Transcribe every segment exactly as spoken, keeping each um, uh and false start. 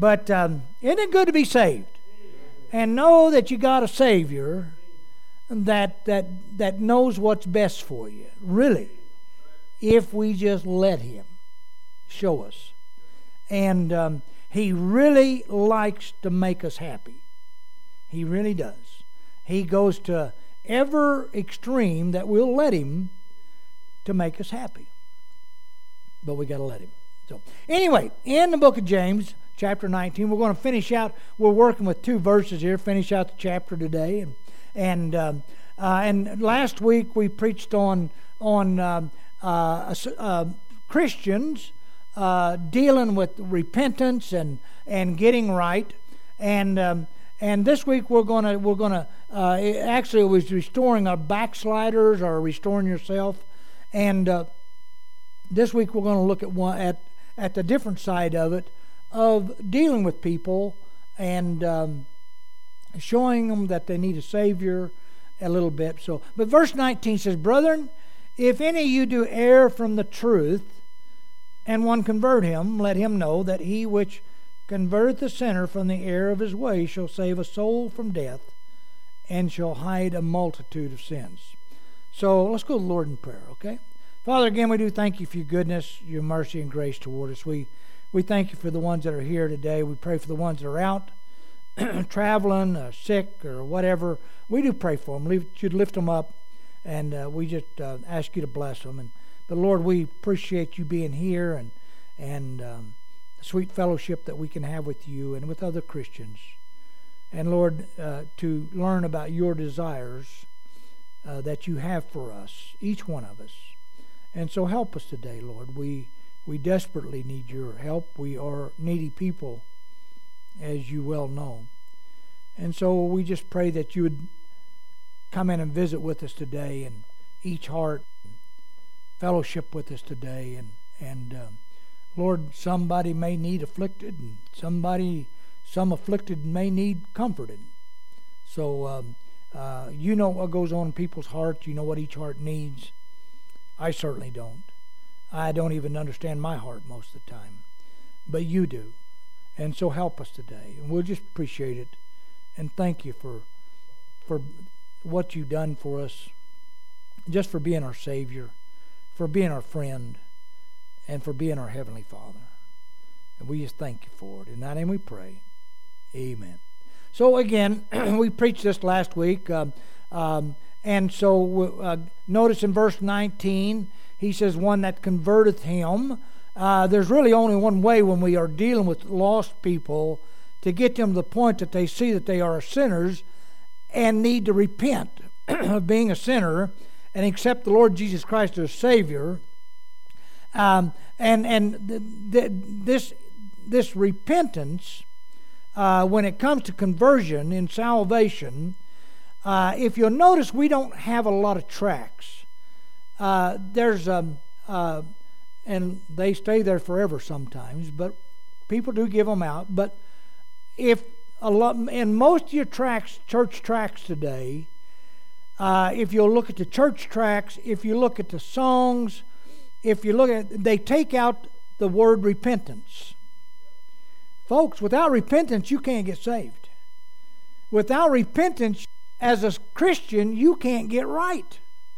But um, isn't it good to be saved? And know that you got a Savior that that that knows what's best for you, really, if we just let Him show us. And um, He really likes to make us happy. He really does. He goes to every extreme that we'll let Him to make us happy. But we got to let Him. So anyway, in the book of James, chapter nineteen, we're going to finish out. We're working with two verses here. Finish out the chapter today, and and um, uh, and last week we preached on on um, uh, uh, Christians uh, dealing with repentance and and getting right, and um, and this week we're gonna we're gonna uh, actually it was restoring our backsliders or restoring yourself, and uh, this week we're going to look at one at at the different side of it, of dealing with people and um, showing them that they need a Savior a little bit. So, but verse nineteen says, "Brethren, if any of you do err from the truth, and one convert him, let him know that he which converteth the sinner from the error of his way shall save a soul from death, and shall hide a multitude of sins." So let's go to the Lord in prayer, okay? Father, again, we do thank you for your goodness, your mercy, and grace toward us. We we thank you for the ones that are here today. We pray for the ones that are out, traveling, uh, sick, or whatever. We do pray for them. Leave, you'd lift them up, and uh, we just uh, ask you to bless them. And but Lord, we appreciate you being here and and um, the sweet fellowship that we can have with you and with other Christians. And Lord, uh, to learn about your desires uh, that you have for us, each one of us. And so help us today, Lord. We we desperately need your help. We are needy people, as you well know. And so we just pray that you would come in and visit with us today, and each heart, fellowship with us today. And, and uh, Lord, somebody may need afflicted, and somebody, some afflicted may need comforted. So um, uh, you know what goes on in people's hearts. You know what each heart needs. I certainly don't. I don't even understand my heart most of the time. But you do. And so help us today. And we'll just appreciate it. And thank you for for what you've done for us. Just for being our Savior. For being our friend. And for being our Heavenly Father. And we just thank you for it. In that name we pray. Amen. So again, we preached this last week. Um, um, And so uh, notice in verse nineteen, he says, "One that converteth him." Uh, there's really only one way when we are dealing with lost people to get them to the point that they see that they are sinners and need to repent of being a sinner and accept the Lord Jesus Christ as Savior. Um, and and th- th- this, this repentance, uh, when it comes to conversion in salvation, Uh, if you'll notice, we don't have a lot of tracts. Uh, there's, um, uh, and they stay there forever sometimes, but people do give them out. But if a lot, in most of your tracts, church tracts today, uh, if you'll look at the church tracts, if you look at the songs, if you look at, they take out the word repentance. Folks, without repentance, you can't get saved. Without repentance, as a Christian, you can't get right.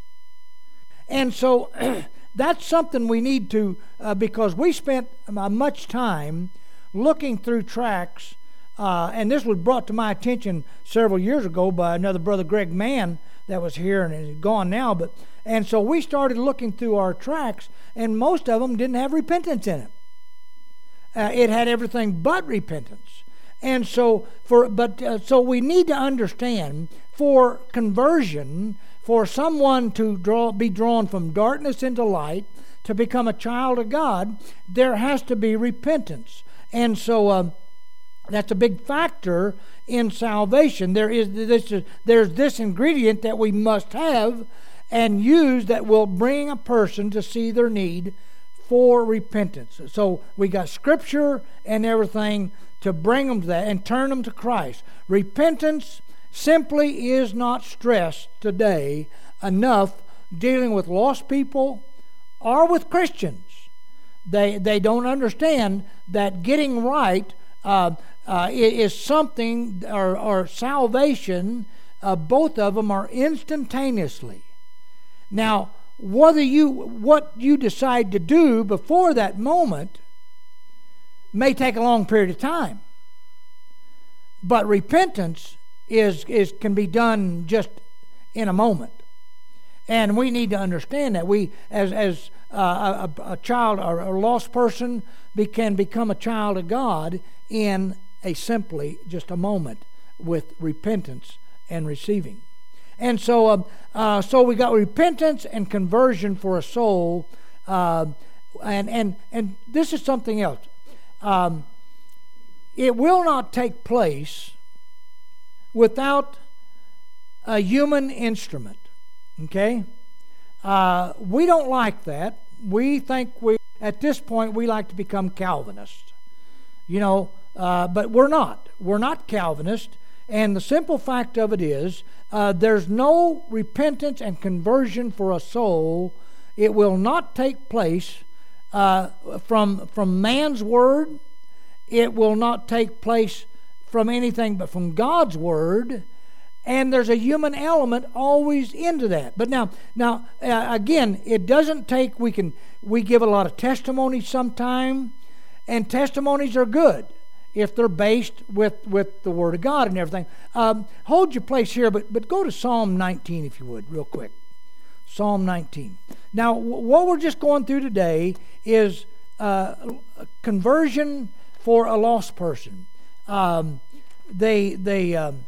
And so that's something we need to, uh, because we spent uh, much time looking through tracts, uh, and this was brought to my attention several years ago by another brother, Greg Mann, that was here and is gone now. But and so we started looking through our tracts, and most of them didn't have repentance in it. Uh, it had everything but repentance. And so, for but uh, so we need to understand, for conversion, for someone to draw, be drawn from darkness into light, to become a child of God, there has to be repentance. And so uh, that's a big factor in salvation. There is this, there's this ingredient that we must have and use that will bring a person to see their need for repentance. So we got Scripture and everything to bring them to that and turn them to Christ. Repentance simply is not stressed today enough dealing with lost people or with Christians. They they don't understand that getting right uh, uh, is something, or, or salvation, uh, both of them are instantaneously. Now, whether you what you decide to do before that moment may take a long period of time, but repentance is is can be done just in a moment, and we need to understand that we, as as uh, a, a child or a lost person, be, can become a child of God in a simply just a moment with repentance and receiving. And so, uh, uh, so we got repentance and conversion for a soul, uh, and and and this is something else. Um, it will not take place without a human instrument. Okay, uh, we don't like that. We think we at this point we like to become Calvinists, you know, uh, but we're not. We're not Calvinist. And the simple fact of it is, uh, there's no repentance and conversion for a soul. It will not take place uh, from from man's word. It will not take place from anything but from God's word. And there's a human element always into that. But now, now uh, again, it doesn't take. We can we give a lot of testimonies sometime, and testimonies are good if they're based with, with the Word of God and everything. Um, hold your place here, but but go to Psalm nineteen, if you would, real quick. Psalm nineteen. Now, w- what we're just going through today is uh, conversion for a lost person. Um, they they um,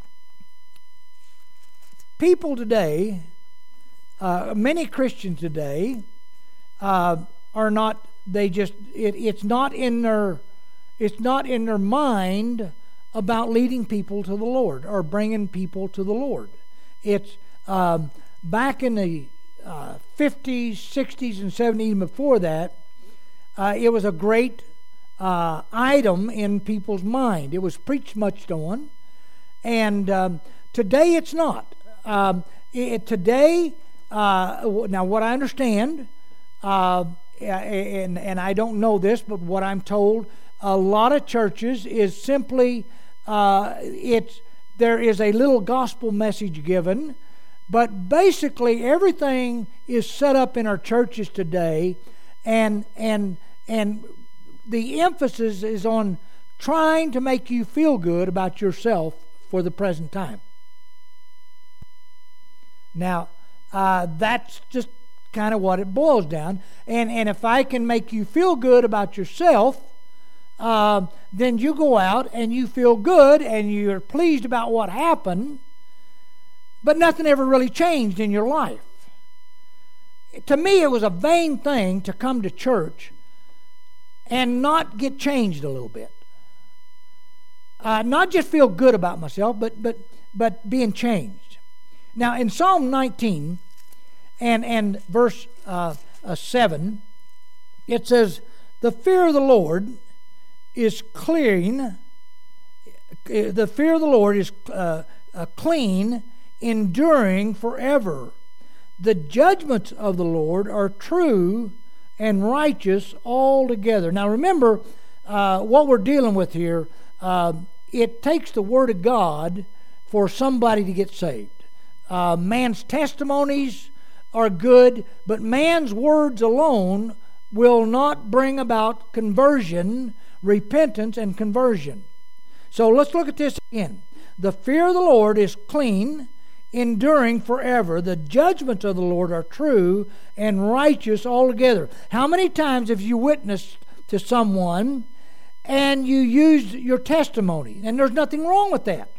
people today, uh, many Christians today, uh, are not. They just it, it's not in their It's not in their mind about leading people to the Lord or bringing people to the Lord. It's um, back in the uh, fifties, sixties, and seventies, even before that, uh, it was a great uh, item in people's mind. It was preached much on. And um, today it's not. Um, it, today, uh, now what I understand, uh, and, and I don't know this, but what I'm told, a lot of churches is simply uh, it's there is a little gospel message given, but basically everything is set up in our churches today, and and and the emphasis is on trying to make you feel good about yourself for the present time. Now, uh, that's just kind of what it boils down, and and if I can make you feel good about yourself, Uh, then you go out and you feel good and you're pleased about what happened, but nothing ever really changed in your life. To me, it was a vain thing to come to church and not get changed a little bit. Uh, not just feel good about myself, but but but being changed. Now, in Psalm nineteen and and verse uh, uh, seven, it says, "The fear of the Lord is clean, the fear of the Lord is uh, uh, clean, enduring forever. The judgments of the Lord are true and righteous altogether." Now remember, uh, what we're dealing with here, uh, it takes the Word of God for somebody to get saved. Uh, man's testimonies are good, but man's words alone will not bring about conversion, repentance, and conversion. So let's look at this again. The fear of the Lord is clean, enduring forever. The judgments of the Lord are true and righteous altogether. How many times have you witnessed to someone and you used your testimony? And there's nothing wrong with that.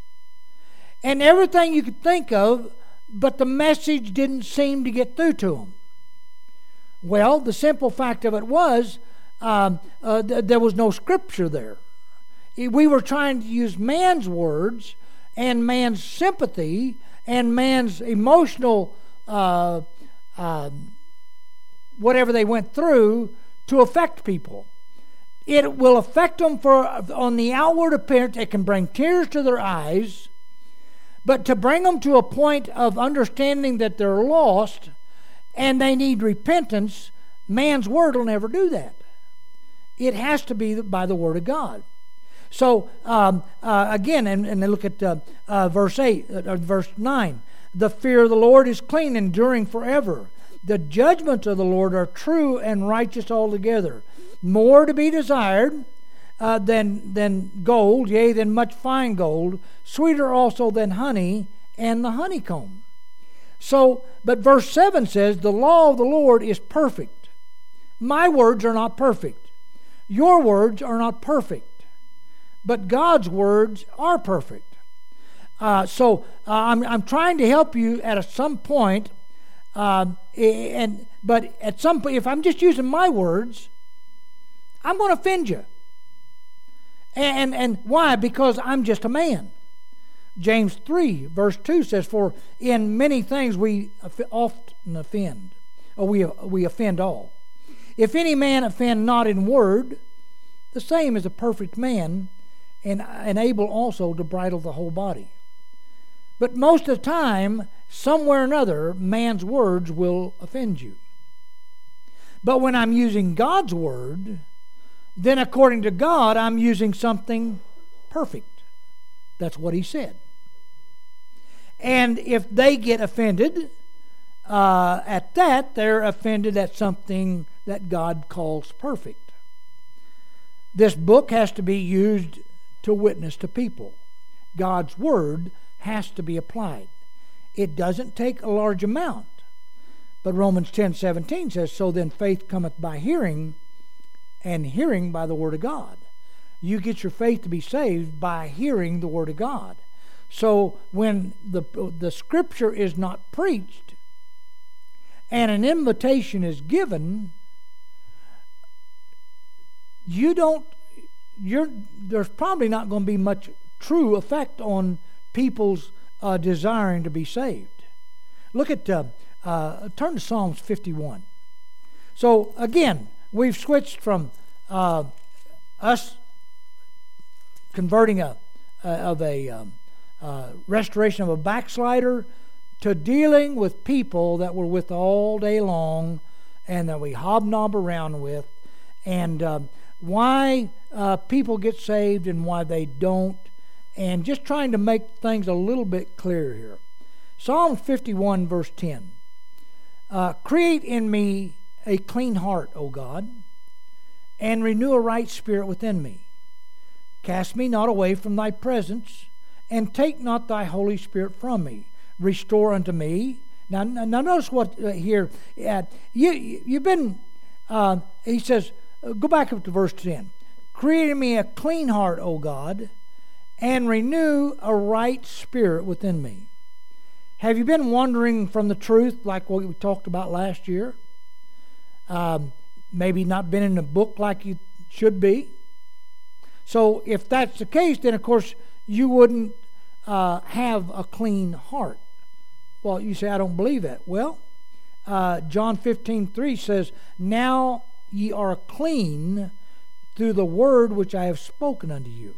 And everything you could think of, but the message didn't seem to get through to them. Well, the simple fact of it was, Um, uh, th- there was no scripture there. We were trying to use man's words and man's sympathy and man's emotional uh, uh, whatever they went through to affect people. It will affect them for on the outward appearance. It can bring tears to their eyes, but to bring them to a point of understanding that they're lost and they need repentance, man's word will never do that. It has to be by the Word of God. So, um, uh, again, and, and look at uh, uh, verse eight, or verse nine. The fear of the Lord is clean, enduring forever. The judgments of the Lord are true and righteous altogether. More to be desired uh, than, than gold, yea, than much fine gold. Sweeter also than honey and the honeycomb. So, but verse seven says, the law of the Lord is perfect. My words are not perfect. Your words are not perfect. But God's words are perfect. Uh, so uh, I'm I'm trying to help you at a, some point, uh, and but at some point, if I'm just using my words, I'm going to offend you. And and why? Because I'm just a man. James three verse two says, "For in many things we often offend, or we we offend all. If any man offend not in word, the same is a perfect man, and, and able also to bridle the whole body." But most of the time, somewhere or another, man's words will offend you. But when I'm using God's word, then according to God, I'm using something perfect. That's what He said. And if they get offended uh, at that, they're offended at something that God calls perfect. This book has to be used to witness to people. God's word has to be applied. It doesn't take a large amount. But Romans ten seventeen says, "So then faith cometh by hearing, and hearing by the word of God." You get your faith to be saved by hearing the word of God. So when the the scripture is not preached and an invitation is given, you don't you're there's probably not going to be much true effect on people's uh, desiring to be saved. Look at uh, uh, turn to Psalms fifty-one. So again, we've switched from uh, us converting a uh, of a um, uh, restoration of a backslider to dealing with people that we're with all day long and that we hobnob around with, and um, why uh, people get saved and why they don't, and just trying to make things a little bit clearer here. Psalm fifty-one verse ten. Uh, Create in me a clean heart, O God, and renew a right spirit within me. Cast me not away from thy presence, and take not thy Holy Spirit from me. Restore unto me. Now, now notice what uh, here. Uh, you, you've been, uh, he says, uh, go back up to verse ten. Create in me a clean heart, O God, and renew a right spirit within me. Have you been wandering from the truth like what we talked about last year? Um, maybe not been in the book like you should be. So if that's the case, then of course you wouldn't uh, have a clean heart. Well, you say, I don't believe that. Well, uh, John fifteen three says, "Now ye are clean through the word which I have spoken unto you."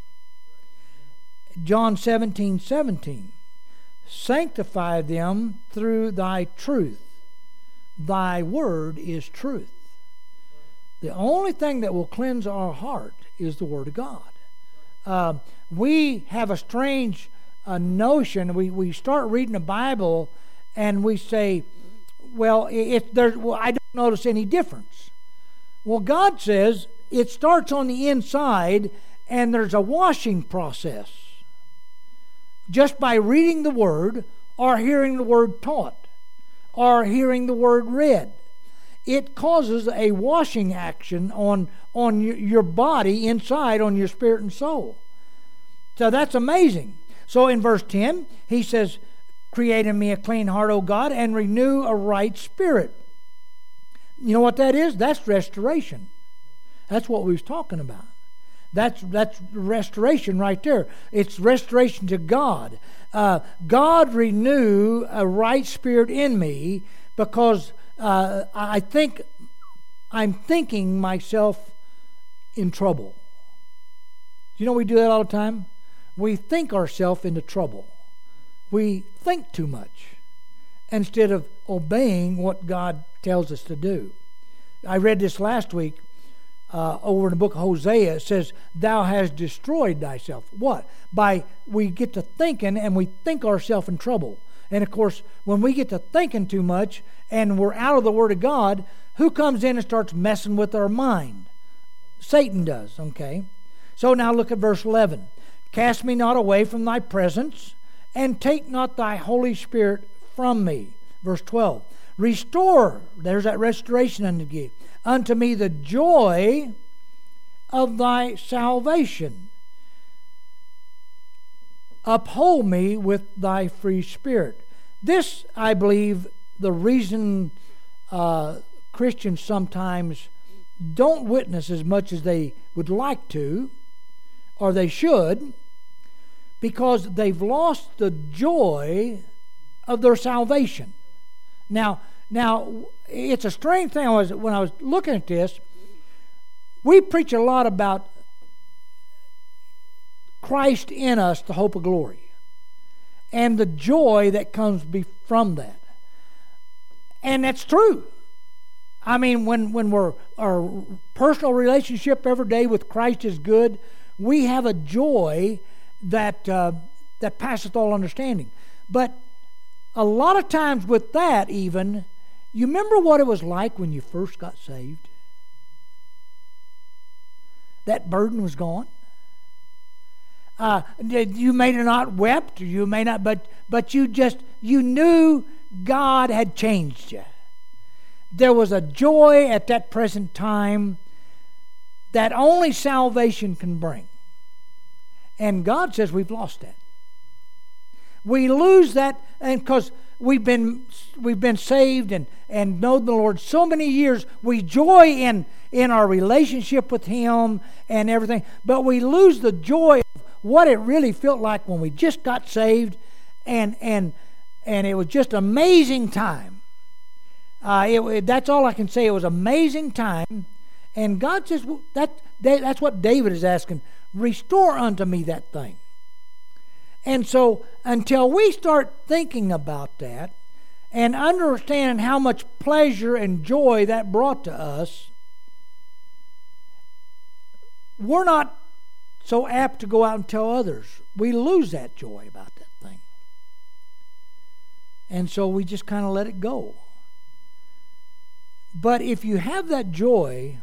John seventeen seventeen, "Sanctify them through thy truth. Thy word is truth." The only thing that will cleanse our heart is the Word of God. Uh, we have a strange uh, notion. We, we start reading the Bible and we say, well, it, there, well, I don't notice any difference. Well, God says it starts on the inside and there's a washing process. Just by reading the Word or hearing the Word taught or hearing the Word read, it causes a washing action on, on your body inside, on your spirit and soul. So that's amazing. So in verse ten, he says, "Create in me a clean heart, O God, and renew a right spirit." You know what that is? That's restoration. That's what we was talking about. That's that's restoration right there. It's restoration to God. Uh, God renew a right spirit in me because uh, I think I'm thinking myself in trouble. Do you know we do that all the time? We think ourselves into trouble. We think too much instead of obeying what God tells us to do. I read this last week. uh, over in the book of Hosea, it says, thou hast destroyed thyself. What? By we get to thinking and we think ourselves in trouble. And of course, when we get to thinking too much and we're out of the Word of God, who comes in and starts messing with our mind? Satan does, okay? So now look at verse eleven. Cast me not away from thy presence, and take not thy Holy Spirit from me. Verse twelve. Restore, there's that restoration unto me, unto me the joy of thy salvation. Uphold me with thy free spirit. This, I believe, the reason uh, Christians sometimes don't witness as much as they would like to, or they should, because they've lost the joy of their salvation. Now, now it's a strange thing. I was, when I was looking at this, we preach a lot about Christ in us, the hope of glory, and the joy that comes from that. And that's true. I mean, when, when we're, our personal relationship every day with Christ is good, we have a joy that uh, that passeth all understanding. But a lot of times with that even, you remember what it was like when you first got saved? That burden was gone. Uh, you may not wept, or you may not, but but you just you knew God had changed you. There was a joy at that present time that only salvation can bring. And God says we've lost that. We lose that, and because we've been we've been saved and, and know the Lord so many years, we joy in, in our relationship with Him and everything, but we lose the joy of what it really felt like when we just got saved, and and and it was just an amazing time. Uh, it, that's all I can say. It was an amazing time, and God says that that's what David is asking. Restore unto me that thing. And so until we start thinking about that and understanding how much pleasure and joy that brought to us, we're not so apt to go out and tell others. We lose that joy about that thing. And so we just kind of let it go. But if you have that joy,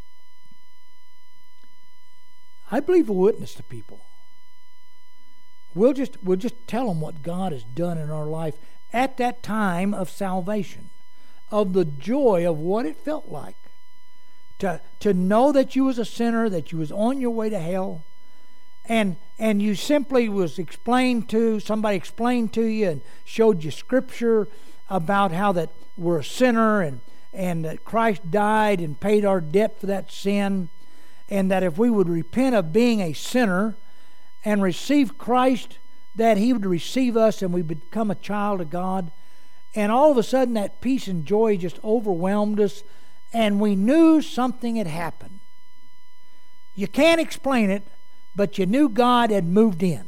I believe we'll witness to people. We'll just we'll just tell them what God has done in our life at that time of salvation, of the joy of what it felt like to to know that you was a sinner, that you was on your way to hell, and and you simply was explained to somebody explained to you and showed you scripture about how that we're a sinner and and that Christ died and paid our debt for that sin. And that if we would repent of being a sinner and receive Christ, that He would receive us and we become a child of God. And all of a sudden that peace and joy just overwhelmed us, and we knew something had happened. You can't explain it, but you knew God had moved in.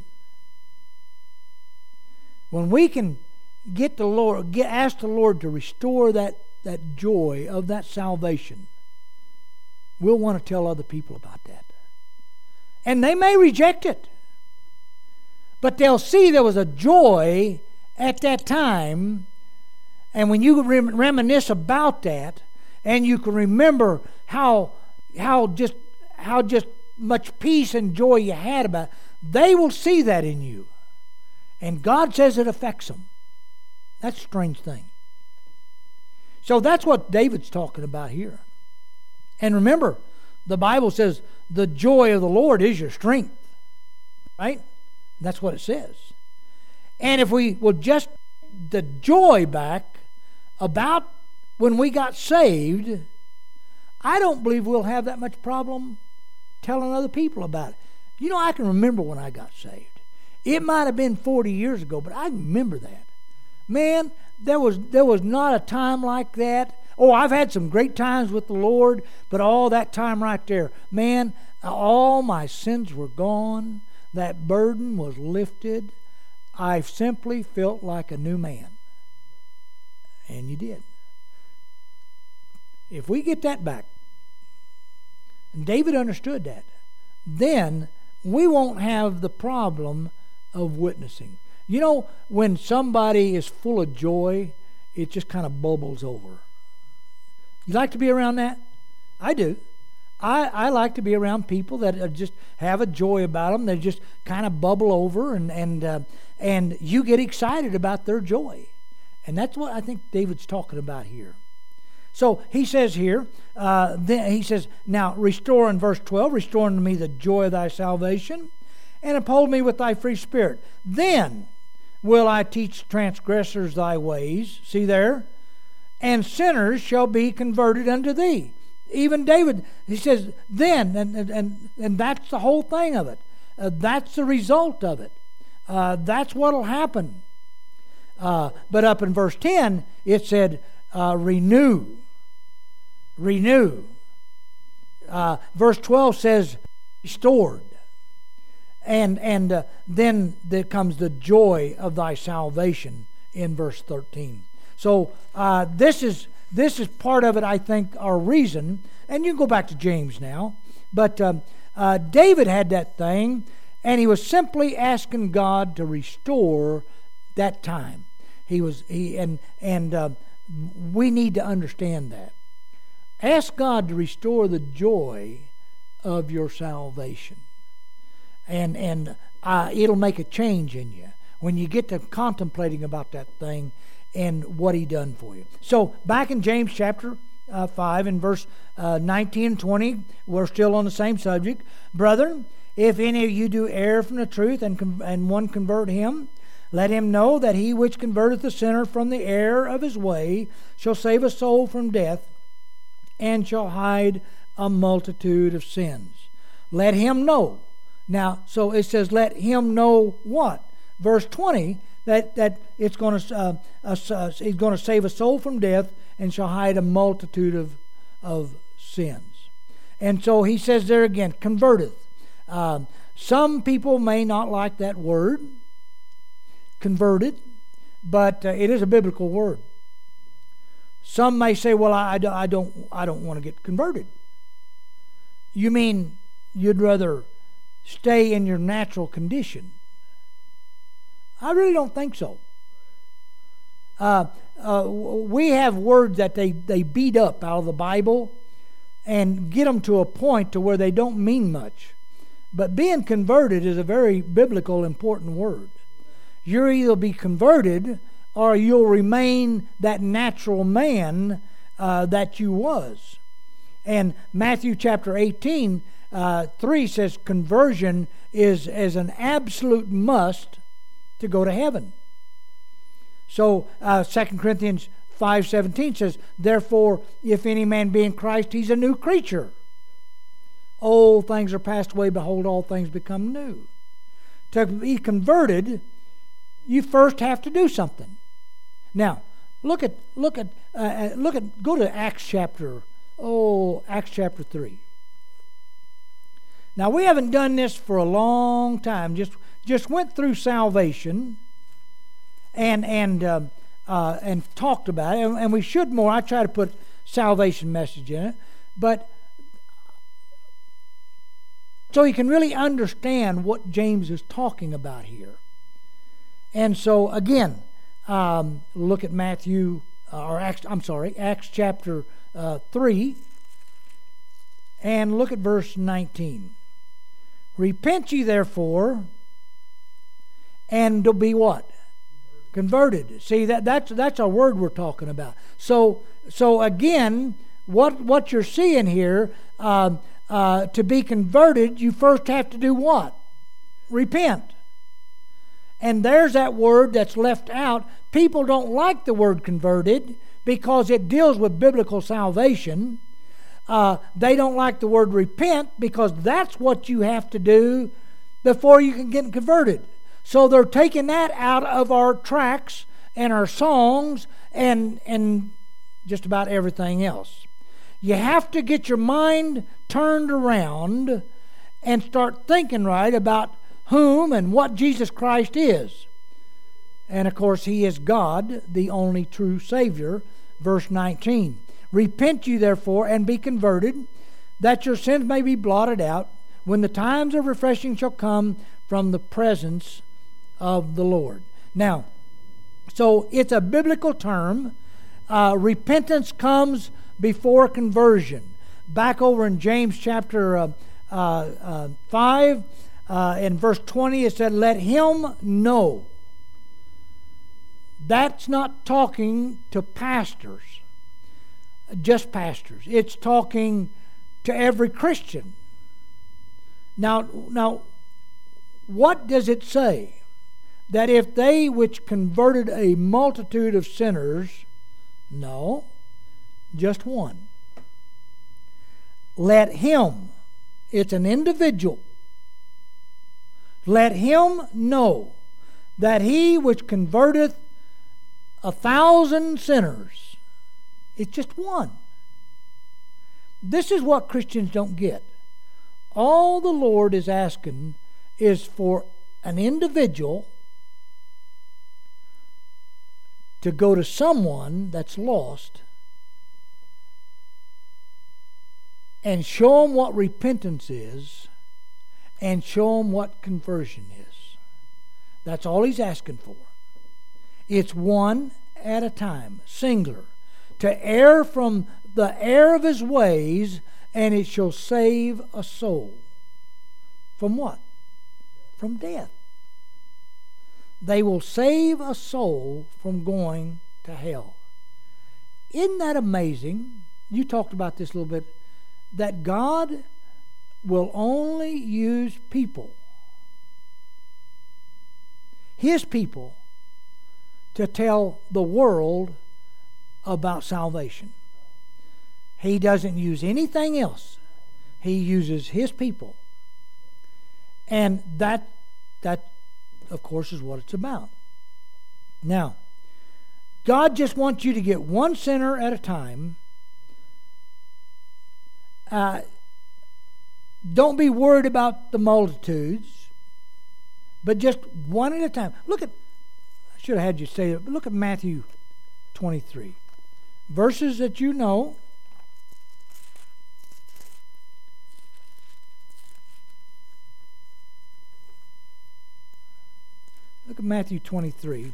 When we can get the Lord, get ask the Lord to restore that, that joy of that salvation, we'll want to tell other people about that. And they may reject it, but they'll see there was a joy at that time. And when you rem- reminisce about that, and you can remember how how just how just much peace and joy you had about it, they will see that in you. And God says it affects them. That's a strange thing. So that's what David's talking about here. And remember, the Bible says the joy of the Lord is your strength. Right? That's what it says. And if we will just the joy back about when we got saved, I don't believe we'll have that much problem telling other people about it. You know, I can remember when I got saved. It might have been forty years ago, but I remember that. Man, there was there was not a time like that. Oh, I've had some great times with the Lord, but all that time right there, man, all my sins were gone. That burden was lifted. I simply felt like a new man. And you did. If we get that back, and David understood that, then we won't have the problem of witnessing. You know, when somebody is full of joy, it just kind of bubbles over. You like to be around that? I do. I, I like to be around people that are just have a joy about them. They just kind of bubble over, and and uh, and you get excited about their joy. And that's what I think David's talking about here. So he says here, uh, then he says, now restore in verse twelve, restore unto me the joy of thy salvation, and uphold me with thy free spirit. Then will I teach transgressors thy ways. See there? And sinners shall be converted unto thee. Even David, he says, then, and and, and that's the whole thing of it. Uh, that's the result of it. Uh, that's what will happen. Uh, but up in verse ten, it said, uh, renew. Renew. Uh, verse twelve says, restored. And and uh, then there comes the joy of thy salvation in verse thirteen. So uh, this is this is part of it, I think, our reason. And you can go back to James now. But um, uh, David had that thing, and he was simply asking God to restore that time. He was he and and uh, we need to understand that. Ask God to restore the joy of your salvation. And and uh, it'll make a change in you when you get to contemplating about that thing and what He done for you. So back in James chapter uh, five and verse uh, nineteen and twenty, we're still on the same subject. Brethren, if any of you do err from the truth and con- and one convert him, let him know that he which converteth the sinner from the error of his way shall save a soul from death, and shall hide a multitude of sins. Let him know. Now, so it says, let him know what? Verse twenty, that, that it's going to uh, uh, he's going to save a soul from death and shall hide a multitude of, of sins. And so he says there again, converteth. Um, some people may not like that word, converted, but uh, it is a biblical word. Some may say, well, I, I don't I don't want to get converted. You mean you'd rather stay in your natural condition? I really don't think so. Uh, uh, we have words that they, they beat up out of the Bible and get them to a point to where they don't mean much. But being converted is a very biblical, important word. You'll either be converted or you'll remain that natural man uh, that you was. And Matthew chapter eighteen, uh, three says conversion is, is an absolute must to go to heaven. So uh, Second Corinthians five seventeen says, therefore, if any man be in Christ, he's a new creature. Old things are passed away, behold, all things become new. To be converted, you first have to do something. Now, look at look at uh, look at go to Acts chapter oh Acts chapter three. Now we haven't done this for a long time. Just just went through salvation, and and uh, uh, and talked about it, and, and we should more. I try to put salvation message in it, but so you can really understand what James is talking about here. And so again. Um, look at Matthew, uh, or Acts, I'm sorry, Acts chapter uh, three, and look at verse nineteen. Repent ye therefore, and to be what? Converted. See, that that's that's a word we're talking about. So so again, what what you're seeing here, uh, uh, to be converted, you first have to do what? Repent. And there's that word that's left out. People don't like the word converted because it deals with biblical salvation. Uh, they don't like the word repent because that's what you have to do before you can get converted. So they're taking that out of our tracts and our songs and, and just about everything else. You have to get your mind turned around and start thinking right about whom and what Jesus Christ is. And of course, He is God, the only true Savior. Verse nineteen. Repent you therefore and be converted, that your sins may be blotted out, when the times of refreshing shall come from the presence of the Lord. Now, so it's a biblical term. Uh, repentance comes before conversion. Back over in James chapter uh, uh, uh, five, uh, in verse twenty, it said, let him know. That's not talking to pastors, just pastors. It's talking to every Christian. Now, now, what does it say? That if they which converted a multitude of sinners, no, just one. Let him, it's an individual, let him know that he which converteth a thousand sinners, it's just one. This is what Christians don't get. All the Lord is asking is for an individual to go to someone that's lost and show them what repentance is and show them what conversion is. That's all He's asking for. It's one at a time, singular, to err from the error of his ways, and it shall save a soul. From what? From death. They will save a soul from going to hell. Isn't that amazing? You talked about this a little bit. That God will only use people, His people, to tell the world about salvation. He doesn't use anything else. He uses His people. And that, that, of course, is what it's about. Now, God just wants you to get one sinner at a time. Uh, don't be worried about the multitudes, but just one at a time. Look at, I should have had you say it, but look at Matthew twenty-three. Verses that you know. Look at Matthew twenty-three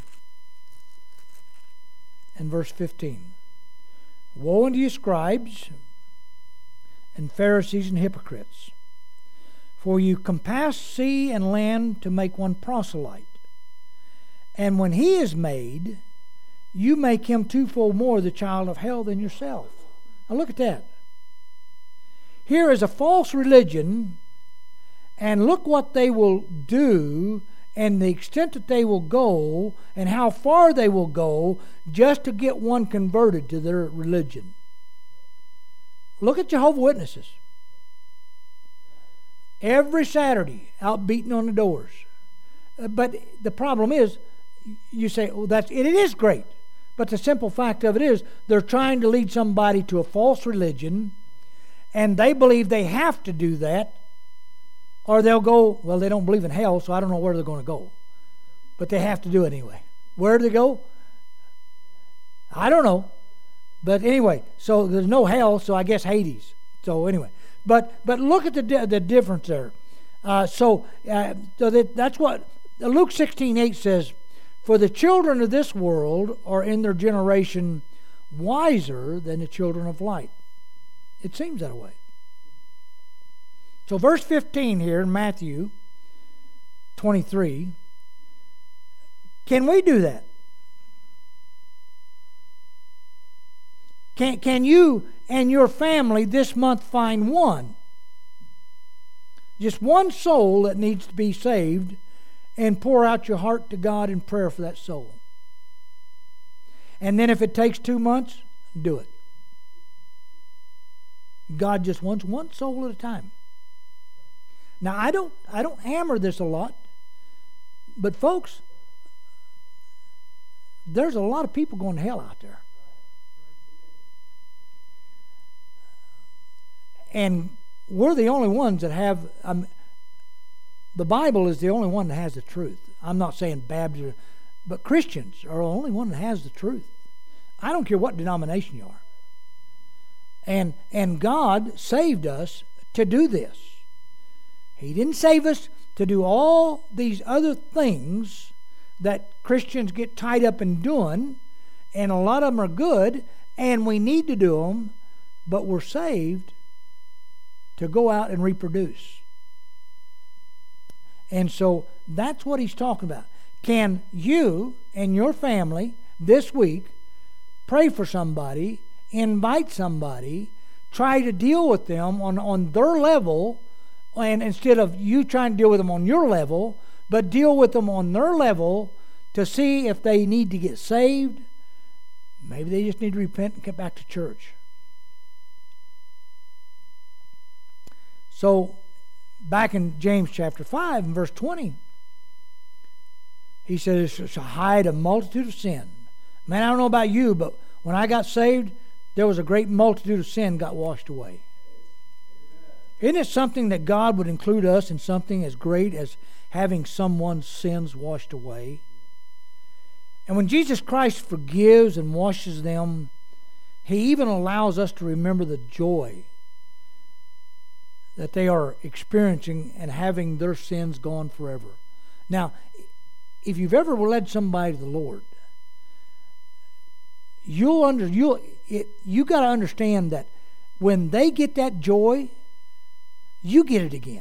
and verse fifteen. Woe unto you, scribes and Pharisees and hypocrites, for you compass sea and land to make one proselyte. And when he is made, you make him twofold more the child of hell than yourself. Now look at that. Here is a false religion, and look what they will do, and the extent that they will go, and how far they will go, just to get one converted to their religion. Look at Jehovah's Witnesses. Every Saturday, out beating on the doors. Uh, but the problem is, you say, "Oh, that's it, it is great." But the simple fact of it is, they're trying to lead somebody to a false religion, and they believe they have to do that, or they'll go, well, they don't believe in hell, so I don't know where they're going to go. But they have to do it anyway. Where do they go? I don't know. But anyway, so there's no hell, so I guess Hades. So anyway, but but look at the the difference there. Uh, so uh, so that, that's what Luke sixteen eight says. For the children of this world are in their generation wiser than the children of light. It seems that way. So verse fifteen here in Matthew twenty-three. Can we do that? Can, can you and your family this month find one? Just one soul that needs to be saved, and pour out your heart to God in prayer for that soul. And then if it takes two months, do it. God just wants one soul at a time. Now I don't I don't hammer this a lot, but folks, there's a lot of people going to hell out there. And we're the only ones that have, um, the Bible is the only one that has the truth. I'm not saying Baptists, but Christians are the only one that has the truth. I don't care what denomination you are. And, and God saved us to do this. He didn't save us to do all these other things that Christians get tied up in doing, and a lot of them are good, and we need to do them, but we're saved to go out and reproduce. And so that's what he's talking about. Can you and your family this week pray for somebody, invite somebody, try to deal with them on, on their level, and instead of you trying to deal with them on your level, but deal with them on their level to see if they need to get saved? Maybe they just need to repent and get back to church. So, back in James chapter five and verse twenty, he says, "It shall hide a multitude of sin." Man, I don't know about you, but when I got saved, there was a great multitude of sin got washed away. Isn't it something that God would include us in something as great as having someone's sins washed away? And when Jesus Christ forgives and washes them, He even allows us to remember the joy that they are experiencing and having their sins gone forever. Now, if you've ever led somebody to the Lord, you'll under you'll it you got to understand that when they get that joy, you get it again.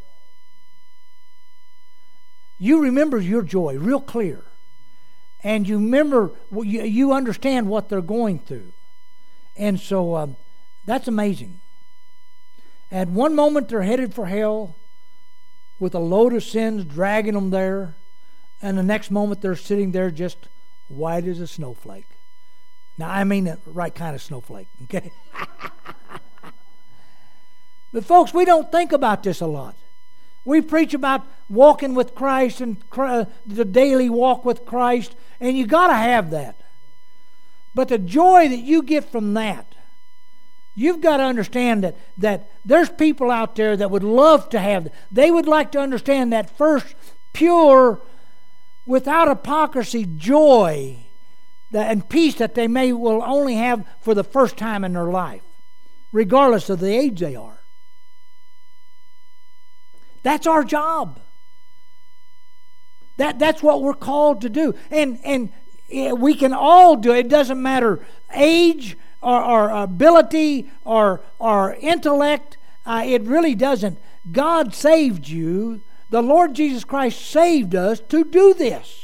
You remember your joy real clear, and you remember you, you understand what they're going through, and so um, that's amazing. At one moment they're headed for hell with a load of sins dragging them there, and the next moment they're sitting there just white as a snowflake. Now, I mean the right kind of snowflake, okay? But folks, we don't think about this a lot. We preach about walking with Christ and the daily walk with Christ, and you got to have that. But the joy that you get from that, you've got to understand that, that there's people out there that would love to have that. They would like to understand that first pure, without hypocrisy, joy that, and peace that they may will only have for the first time in their life, regardless of the age they are. That's our job. That, that's what we're called to do. And, and we can all do it. It doesn't matter age or, or ability or, or intellect. Uh, it really doesn't. God saved you. The Lord Jesus Christ saved us to do this.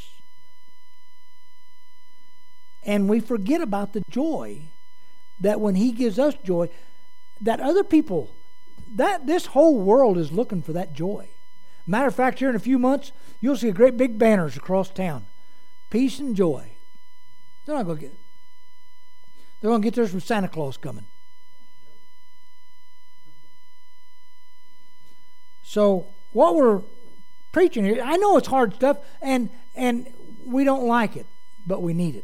And we forget about the joy that when He gives us joy, that other people, that this whole world is looking for that joy. Matter of fact, here in a few months, you'll see great big banners across town. Peace and joy. They're not going to get it. They're going to get theirs from Santa Claus coming. So what we're preaching here, I know it's hard stuff, and and we don't like it, but we need it.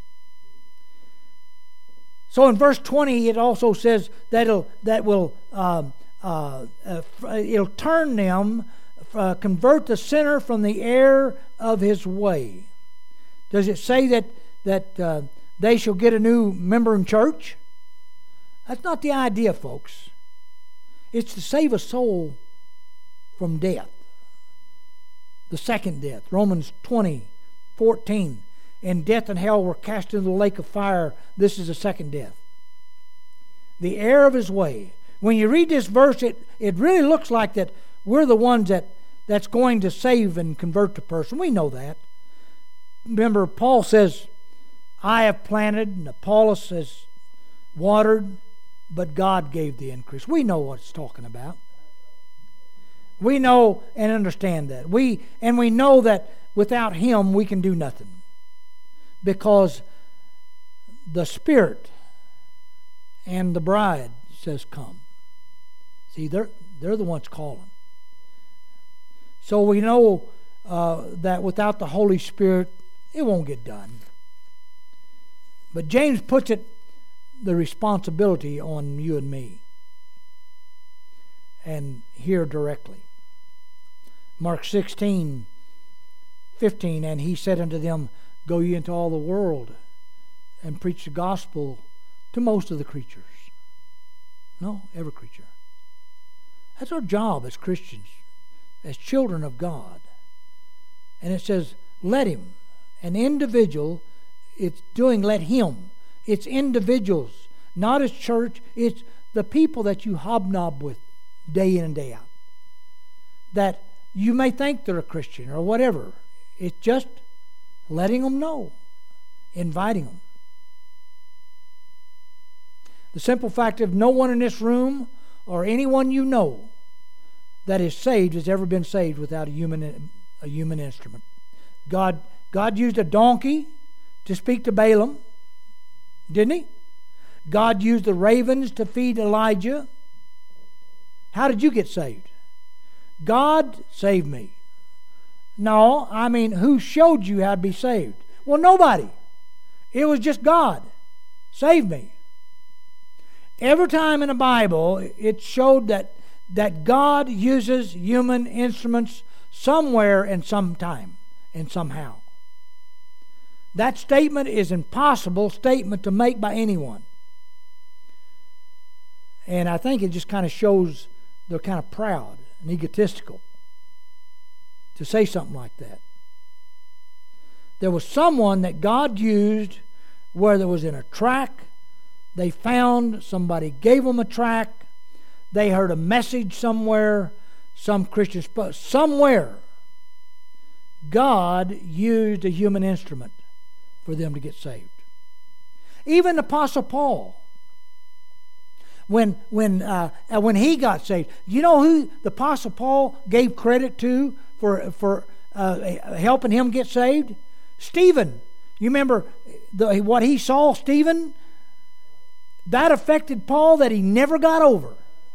So in verse twenty, it also says that it'll, that will um, uh, uh, it'll turn them, uh, convert the sinner from the error of his way. Does it say that that uh, they shall get a new member in church? That's not the idea, folks. It's to save a soul from death, the second death. Romans twenty, fourteen. And death and hell were cast into the lake of fire. This is the second death. The error of his way. When you read this verse, it, it really looks like that we're the ones that, that's going to save and convert the person. We know that. Remember, Paul says, I have planted, and Apollos has watered, but God gave the increase. We know what it's talking about. We know and understand that. We and we know that without Him we can do nothing. Because the Spirit and the bride says, come. See, they're, they're the ones calling. So we know uh, that without the Holy Spirit, it won't get done. But James puts it, the responsibility on you and me. And here directly. Mark sixteen, fifteen, and He said unto them, go ye into all the world and preach the gospel to most of the creatures. No, every creature. That's our job as Christians, as children of God. And it says, let him. An individual, it's doing let him. It's individuals, not as church. It's the people that you hobnob with day in and day out. That you may think they're a Christian or whatever. It's just letting them know, inviting them. The simple fact of no one in this room or anyone you know that is saved has ever been saved without a human a human instrument. God God used a donkey to speak to Balaam, didn't he? God used the ravens to feed Elijah. How did you get saved? God saved me. No, I mean, who showed you how to be saved? Well, nobody. It was just God. Saved me. Every time in the Bible, it showed that, that God uses human instruments somewhere and sometime and somehow. That statement is an impossible statement to make by anyone. And I think it just kind of shows they're kind of proud and egotistical to say something like that. There was someone that God used where there was in a track. They found, somebody gave them a track. They heard a message somewhere. Some Christians, somewhere, God used a human instrument for them to get saved. Even Apostle Paul, when when uh, when he got saved, you know who the Apostle Paul gave credit to for for uh, helping him get saved? Stephen. You remember the, what he saw, Stephen? That affected Paul that he never got over.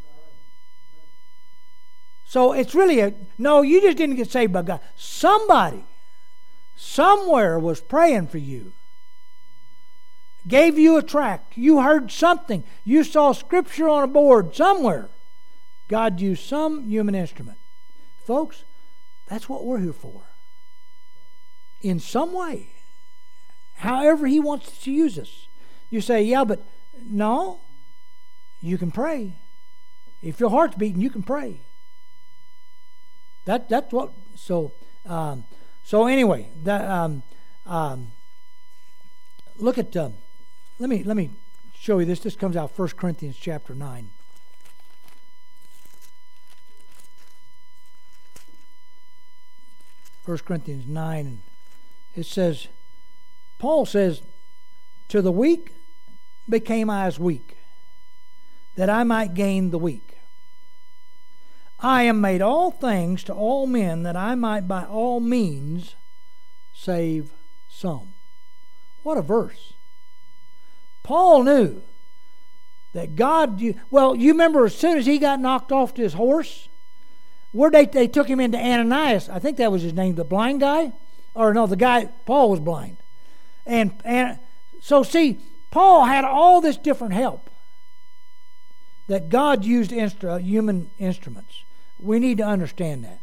So it's really a, no, you just didn't get saved by God. Somebody, somewhere was praying for you. Gave you a tract. You heard something. You saw scripture on a board somewhere. God used some human instrument. Folks, that's what we're here for. In some way. However he wants to use us. You say, yeah, but no. You can pray. If your heart's beating, you can pray. That that's what. So um, so anyway, that um, um, look at. Um, let me let me show you this. This comes out First Corinthians chapter nine. First Corinthians nine, and it says, Paul says, "To the weak became I as weak, that I might gain the weak. I am made all things to all men, that I might by all means save some." What a verse. Paul knew that God, well, you remember as soon as he got knocked off to his horse, where they, they took him into Ananias, I think that was his name, the blind guy, or no, the guy, Paul was blind. And, and so see, Paul had all this different help that God used instru- human instruments. We need to understand that.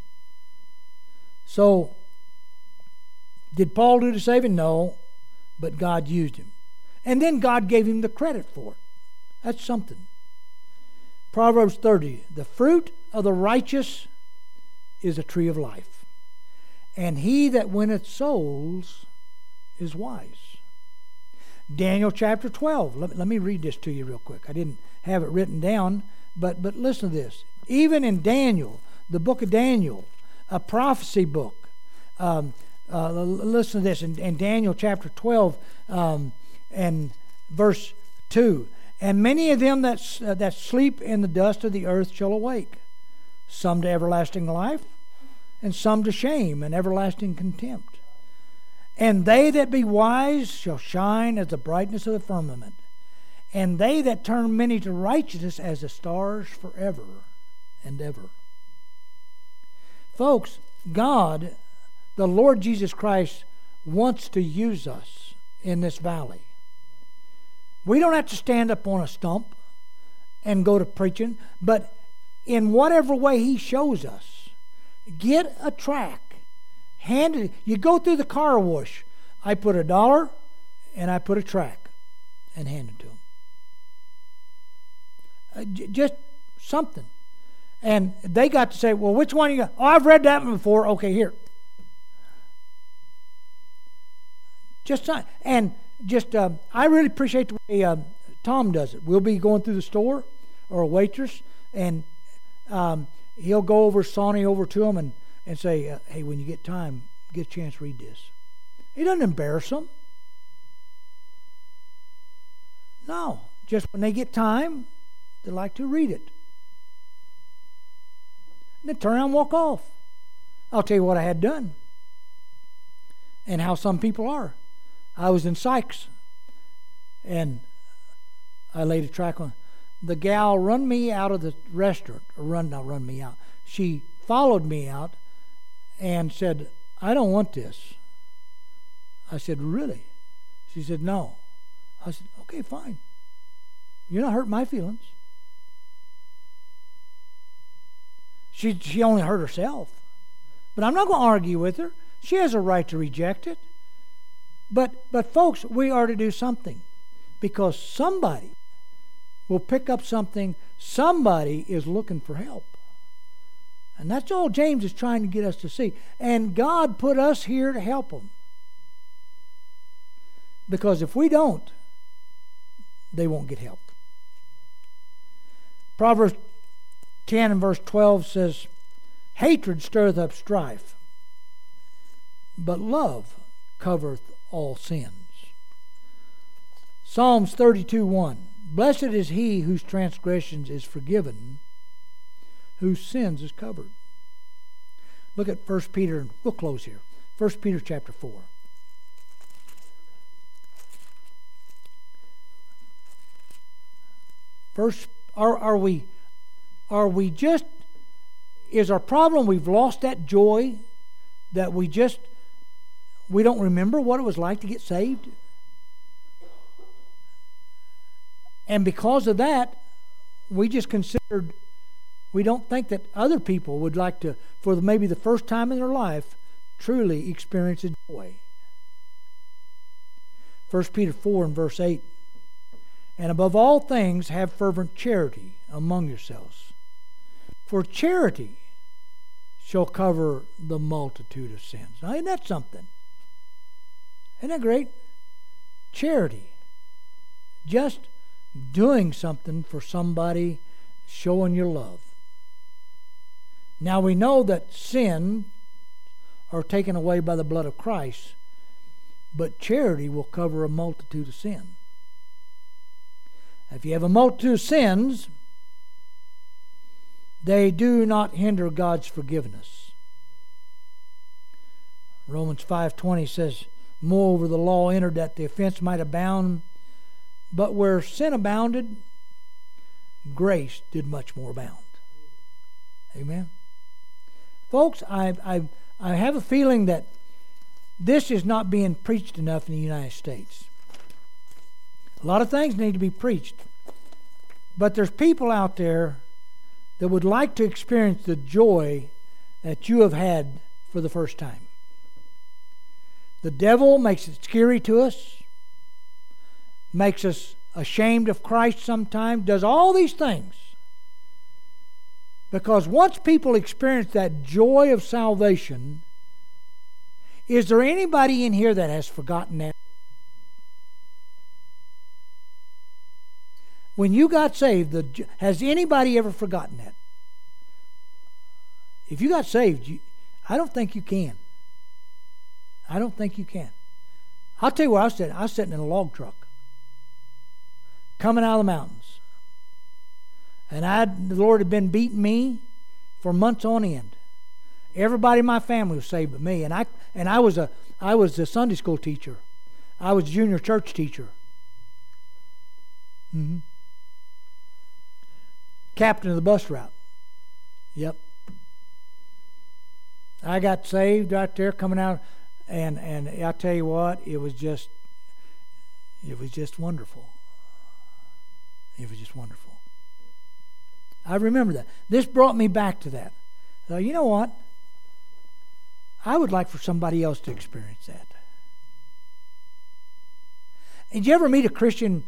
So, did Paul do the saving? No, but God used him. And then God gave him the credit for it. That's something. Proverbs thirty, the fruit of the righteous is a tree of life, and he that winneth souls is wise. Daniel chapter twelve. Let, let me read this to you real quick. I didn't have it written down, but, but listen to this. Even in Daniel, the book of Daniel, a prophecy book, um, uh, listen to this. In, in Daniel chapter twelve um, and verse two, "And many of them that, uh, that sleep in the dust of the earth shall awake, some to everlasting life, and some to shame and everlasting contempt. And they that be wise shall shine as the brightness of the firmament, and they that turn many to righteousness as the stars forever and ever." Folks, God, the Lord Jesus Christ, wants to use us in this valley. We don't have to stand up on a stump and go to preaching, but in whatever way he shows us, get a track. Hand it. You go through the car wash. I put a dollar and I put a track and hand it to him. Uh, j- just something. And they got to say, well, which one you got? Oh, I've read that one before. Okay, here. Just and just, uh, I really appreciate the way uh, Tom does it. We'll be going through the store or a waitress, and um, he'll go over, Sonny over to them and, and say, uh, hey, when you get time, get a chance to read this. He doesn't embarrass them. No, just when they get time, they like to read it. And then turn around and walk off. I'll tell you what I had done and how some people are. I was in Sykes, and I laid a track on. The gal run me out of the restaurant, or run, not run me out. She followed me out and said, I don't want this. I said, really? She said, no. I said, okay, fine. You're not hurting my feelings. She, she only hurt herself. But I'm not going to argue with her. She has a right to reject it. But, but folks, we are to do something, because somebody will pick up something. Somebody is looking for help. And that's all James is trying to get us to see. And God put us here to help them. Because if we don't, they won't get help. Proverbs ten and verse twelve says, hatred stirreth up strife, but love covereth all sins. Psalms thirty-two one. Blessed is he whose transgressions is forgiven, whose sins is covered. Look at First Peter, and we'll close here. First Peter chapter four. First, are, are we are we just, is our problem we've lost that joy, that we just, we don't remember what it was like to get saved? And because of that, we just considered, we don't think that other people would like to, for maybe the first time in their life, truly experience a joy. First Peter four and verse eight. And above all things, have fervent charity among yourselves. For charity shall cover the multitude of sins. Now, isn't that something? Isn't that great? Charity. Just doing something for somebody, showing your love. Now, we know that sin are taken away by the blood of Christ, but charity will cover a multitude of sin. If you have a multitude of sins, they do not hinder God's forgiveness. Romans five twenty says, moreover, the law entered that the offense might abound, but where sin abounded, grace did much more abound. Amen. Folks, I, I, I have a feeling that this is not being preached enough in the United States. A lot of things need to be preached. But there's people out there that would like to experience the joy that you have had for the first time. The devil makes it scary to us, makes us ashamed of Christ sometimes, does all these things. Because once people experience that joy of salvation, is there anybody in here that has forgotten that? When you got saved, the, has anybody ever forgotten that? If you got saved, you, I don't think you can. I don't think you can. I'll tell you where I was sitting. I was sitting in a log truck, coming out of the mountains. And I, the Lord had been beating me for months on end. Everybody in my family was saved but me. And I and I was a I was a Sunday school teacher. I was a junior church teacher. Mm-hmm. Captain of the bus route. Yep. I got saved right there coming out, and and I tell you what, it was just it was just wonderful. It was just wonderful. I remember that. This brought me back to that. So you know what? I would like for somebody else to experience that. Did you ever meet a Christian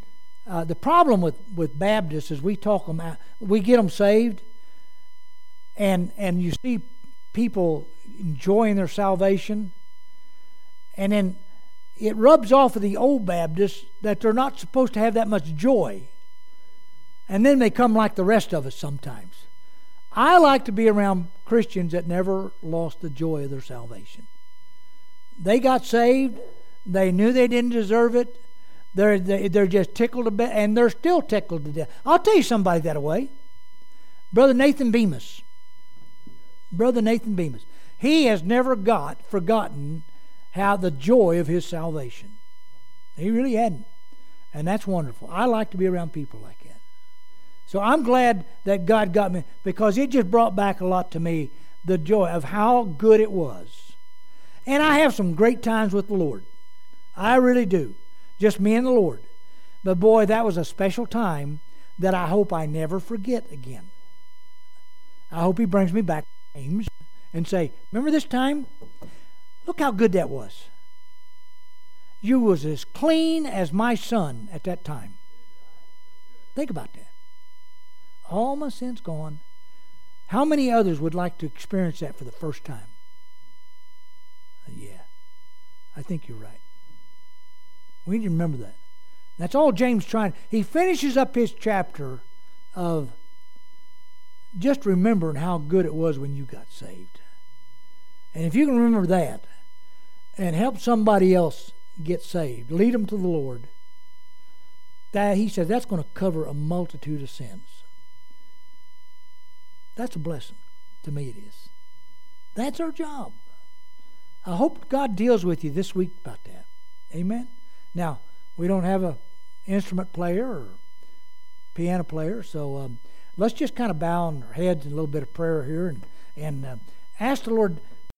Uh, the problem with, with Baptists is we talk them out, we get them saved, and and you see people enjoying their salvation, and then it rubs off of the old Baptists that they're not supposed to have that much joy, and then they come like the rest of us sometimes. I like to be around Christians that never lost the joy of their salvation. They got saved, they knew they didn't deserve it. They're, they're just tickled to death, and they're still tickled to death. I'll tell you somebody that way. Brother Nathan Bemis. Brother Nathan Bemis. He has never got forgotten how the joy of his salvation. He really hadn't. And that's wonderful. I like to be around people like that. So I'm glad that God got me, because it just brought back a lot to me, the joy of how good it was. And I have some great times with the Lord. I really do. Just me and the Lord. But boy, that was a special time that I hope I never forget again. I hope He brings me back to James and say, remember this time? Look how good that was. You was as clean as my son at that time. Think about that. All my sins gone. How many others would like to experience that for the first time? Uh, yeah, I think you're right. We need to remember that. That's all James trying. He finishes up his chapter of just remembering how good it was when you got saved. And if you can remember that and help somebody else get saved, lead them to the Lord, that he says that's going to cover a multitude of sins. That's a blessing. To me it is. That's our job. I hope God deals with you this week about that. Amen? Now, we don't have a instrument player or piano player, so um, let's just kind of bow on our heads in a little bit of prayer here and, and uh, ask the Lord